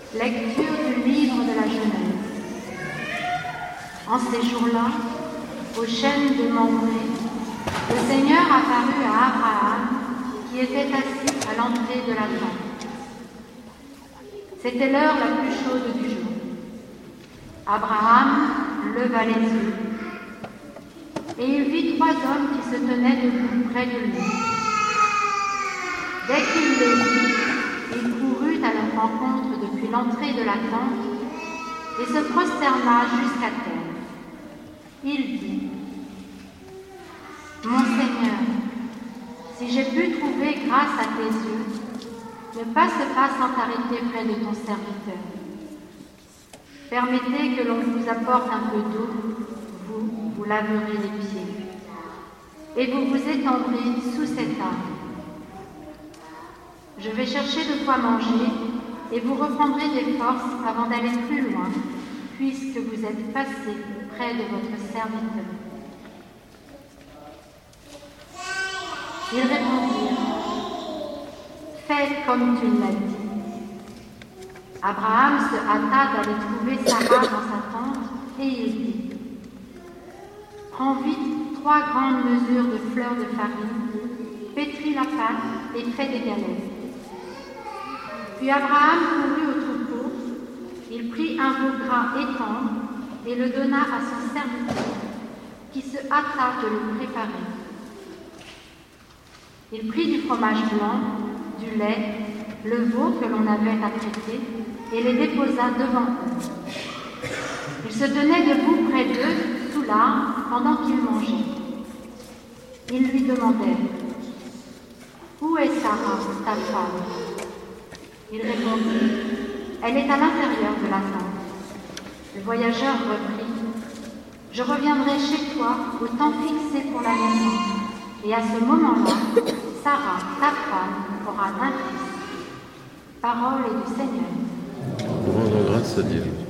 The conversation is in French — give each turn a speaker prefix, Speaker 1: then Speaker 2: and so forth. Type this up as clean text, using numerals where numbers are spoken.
Speaker 1: Lecture du livre de la Genèse. En ces jours-là, au chêne de Mamré, le Seigneur apparut à Abraham, qui était assis à l'entrée de la tente. C'était l'heure la plus chaude du jour. Abraham leva les yeux, et il vit 3 hommes qui se tenaient debout près de lui. Dès qu'il les vit, il courut à leur rencontre depuis l'entrée de la tente et se prosterna jusqu'à terre. Il dit: Mon Seigneur, si j'ai pu trouver grâce à tes yeux, ne passe pas sans t'arrêter près de ton serviteur. Permettez que l'on vous apporte un peu d'eau, vous laverez les pieds, et vous vous étendrez sous cet arbre. Je vais chercher de quoi manger, et vous reprendrez des forces avant d'aller plus loin, puisque vous êtes passé près de votre serviteur. Ils répondirent: Fais comme tu l'as dit. Abraham se hâta d'aller trouver Sarah dans sa tente, et il dit: Prends vite 3 grandes mesures de fleurs de farine, pétris la pâte et fais des galettes. Puis Abraham courut au troupeau, il prit un veau gras et tendre et le donna à son serviteur, qui se hâta de le préparer. Il prit du fromage blanc, du lait, le veau que l'on avait apprêté, et les déposa devant eux. Il se tenait debout près d'eux, sous l'arbre, pendant qu'ils mangeaient. Ils lui demandèrent: Où est Sarah, ta femme? Il répondit: Elle est à l'intérieur de la tente. Le voyageur reprit: Je reviendrai chez toi au temps fixé pour la naissance, et à ce moment-là, Sarah, ta femme, aura un fils. Parole du Seigneur.
Speaker 2: Rendons grâce à Dieu.